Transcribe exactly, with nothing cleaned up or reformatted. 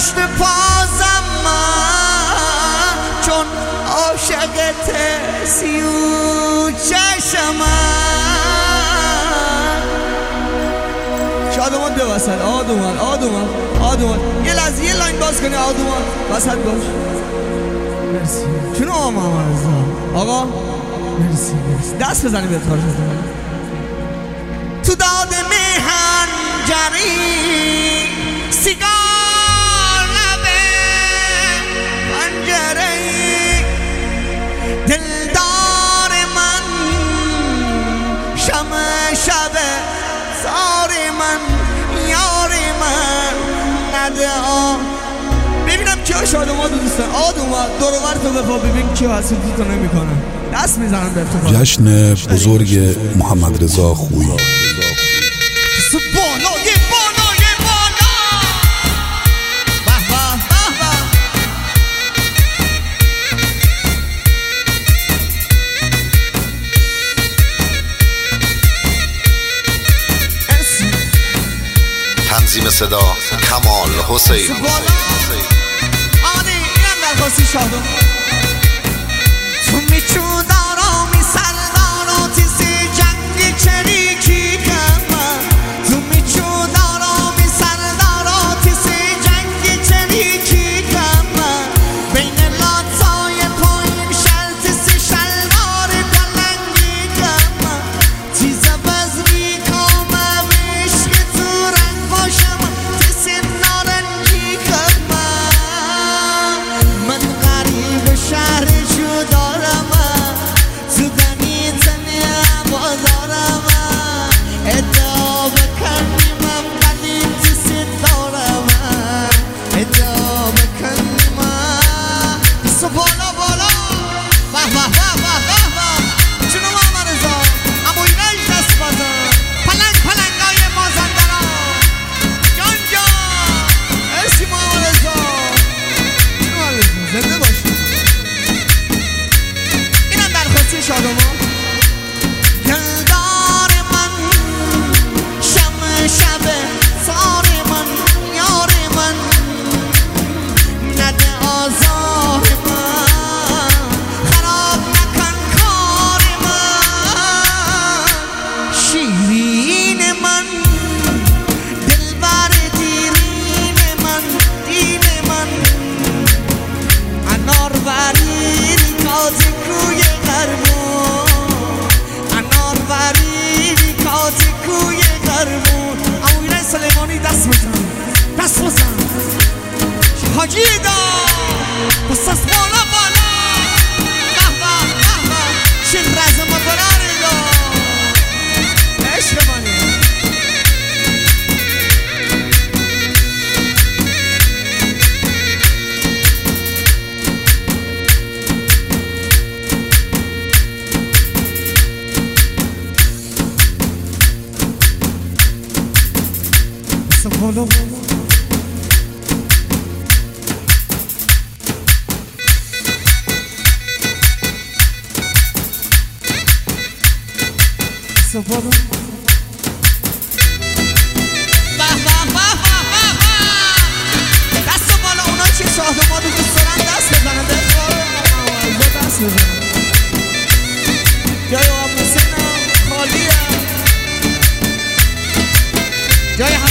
پشت پازم من، چون عاشقت سیو چشم من. شادمان به وسط آدومان آدومان آدومان یه لحظه یه لاین باز کنی آدومان وسط باش. مرسی. چون آقا محمد رضا آقا مرسی مرسی دست بزنی به تارش تو داد میهنجری سیگار لبه پنجره دلدار من شمع شبه زار من یار من نده آ. ببینم کیا شادومان دوستان آدومان دروبر تو بپا ببین کیا هستی تو نمی کنن دست میزنن به ارتفاع. جشن بزرگ محمد رضا خویی بالای بالای بالا به به به تنظیم صدا کمال حسین. آنی اینم درخواستی شادومان تو میچود آرامی سرداراتی سی جنگی چریکی کمم. تو میچود آرامی سرداراتی سی جنگی چریکی کمم. بین لاتای پایین شرطی سی شلوار دلنگی کمم. تیز بزری کامه بشک تو رنگ باشم تیسی نارنجی کمم. من غریب شهر دارم تو دنی تنی بازارم ادعا بکنیم قدیم تیسی دارم ادعا بکنیم دست بالا بالا به به به به به به چونو محمد رضا اما اینش دست بازن پلنگ پلنگ های مازندران جان جان ارسی محمد رضا چونو محمد رضا زنده باشی. شادومان دلدار من شمع شب زار من یار من نده آزار من خراب نکن کار من. شیرین من دلبر دیرین من دین من انار وریر تازه کوی کوی قرمون امویرای سلیمانی دست بزن دست بزن حاجی دا بسست بالا بالا به به به به چین رزم براری دا عشق منی. بالا بالا بالا دست بالا اونا چه شاهدومان رو دوست دارن دست بزنن به دست بزنن جای آب حسین خالیه جای